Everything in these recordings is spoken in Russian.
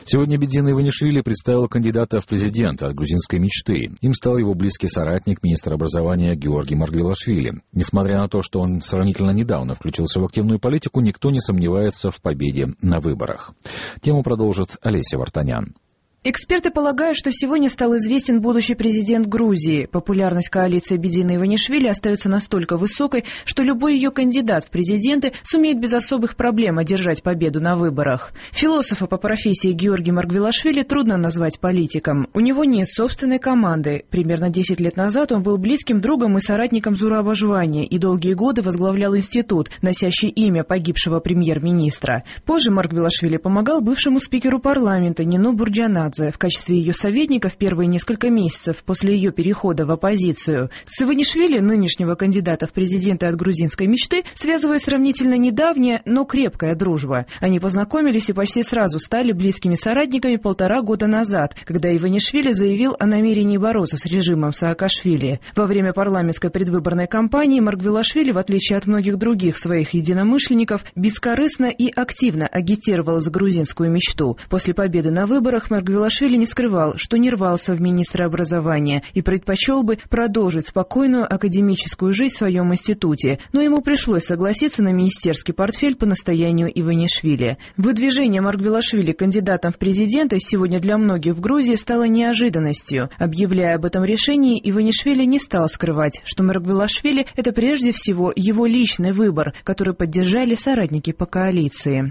Сегодня Бедзин Иванишвили представил кандидата в президенты от грузинской мечты. Им стал его близкий соратник, министр образования Георгий Маргвелашвили. Несмотря на то, что он сравнительно недавно включился в активную политику, никто не сомневается в победе на выборах. Тему продолжит Олеся Вартанян. Эксперты полагают, что сегодня стал известен будущий президент Грузии. Популярность коалиции Бедзина Иванишвили остается настолько высокой, что любой ее кандидат в президенты сумеет без особых проблем одержать победу на выборах. Философа по профессии Георгий Маргвелашвили трудно назвать политиком. У него нет собственной команды. Примерно 10 лет назад он был близким другом и соратником Зураба Жвани и долгие годы возглавлял институт, носящий имя погибшего премьер-министра. Позже Маргвелашвили помогал бывшему спикеру парламента Нину Бурджанадзе в качестве ее советника в первые несколько месяцев после ее перехода в оппозицию. С Иванишвили, нынешнего кандидата в президенты от грузинской мечты, связывает сравнительно недавняя, но крепкая дружба. Они познакомились и почти сразу стали близкими соратниками 1,5 года назад, когда Иванишвили заявил о намерении бороться с режимом Саакашвили. Во время парламентской предвыборной кампании Маргвелашвили, в отличие от многих других своих единомышленников, бескорыстно и активно агитировал за грузинскую мечту. После победы на выборах Маргвелашвили не скрывал, что не рвался в министры образования и предпочел бы продолжить спокойную академическую жизнь в своем институте, но ему пришлось согласиться на министерский портфель по настоянию Иванишвили. Выдвижение Маргвелашвили кандидатом в президенты сегодня для многих в Грузии стало неожиданностью. Объявляя об этом решении, Иванишвили не стал скрывать, что Маргвелашвили – это прежде всего его личный выбор, который поддержали соратники по коалиции.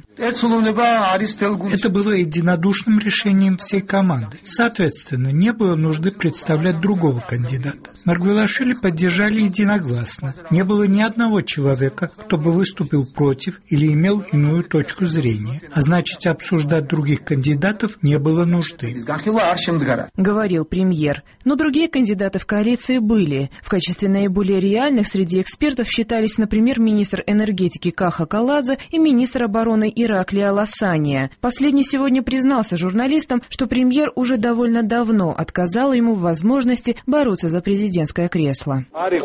Это было единодушным решением всей команды. Соответственно, не было нужды представлять другого кандидата. Маргвелашвили поддержали единогласно. Не было ни одного человека, кто бы выступил против или имел иную точку зрения. А значит, обсуждать других кандидатов не было нужды. Говорил премьер. Но другие кандидаты в коалиции были. В качестве наиболее реальных среди экспертов считались, например, министр энергетики Каха Каладзе и министр обороны Ираклий Аласания. Последний сегодня признался журналистам, что премьер уже довольно давно отказал ему в возможности бороться за президентское кресло.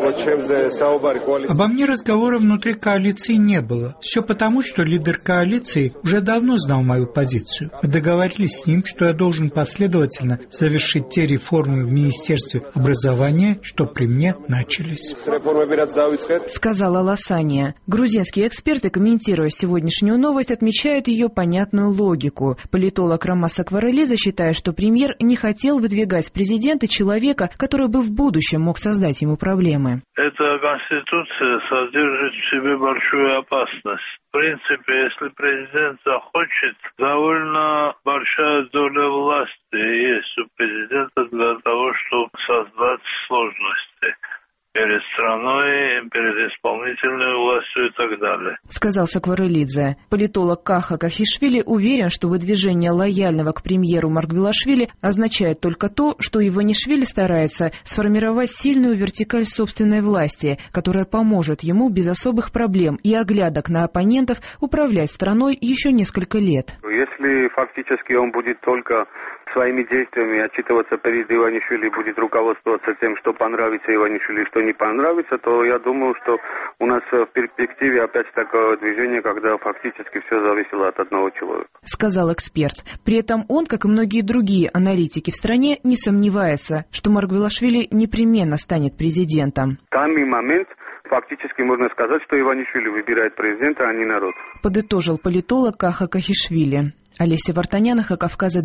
Обо мне разговора внутри коалиции не было. Все потому, что лидер коалиции уже давно знал мою позицию. Мы договорились с ним, что я должен последовательно завершить те реформы в Министерстве образования, что при мне начались. Сказала Аласания. Грузинские эксперты, комментируя сегодняшнюю новость, отмечают ее понятную логику. Политолог Ромас Акварелидзе считает, что премьер не хотел выдвигать в президенты человека, который бы в будущем мог создать ему проблемы. Эта конституция содержит в себе большую опасность. В принципе, если президент захочет, довольно большая доля власти есть у президента для того, чтобы создать сложности перед страной, перед исполнительной властью и так далее. Сказал Сакварелидзе. Политолог Каха Кахишвили уверен, что выдвижение лояльного к премьеру Маргвелашвили означает только то, что Иванишвили старается сформировать сильную вертикаль собственной власти, которая поможет ему без особых проблем и оглядок на оппонентов управлять страной еще несколько лет. Если фактически он будет только своими действиями отчитываться перед Иванишвили, будет руководствоваться тем, что понравится Иванишвили, что не понравится, то я думаю, что у нас в перспективе опять такое движение, когда фактически все зависело от одного человека. Сказал эксперт. При этом он, как и многие другие аналитики в стране, не сомневается, что Маргвелашвили непременно станет президентом. В данный момент фактически можно сказать, что Иванишвили выбирает президента, а не народ. Подытожил политолог Каха Кахишвили. Олеся Вартанян, Кавказа.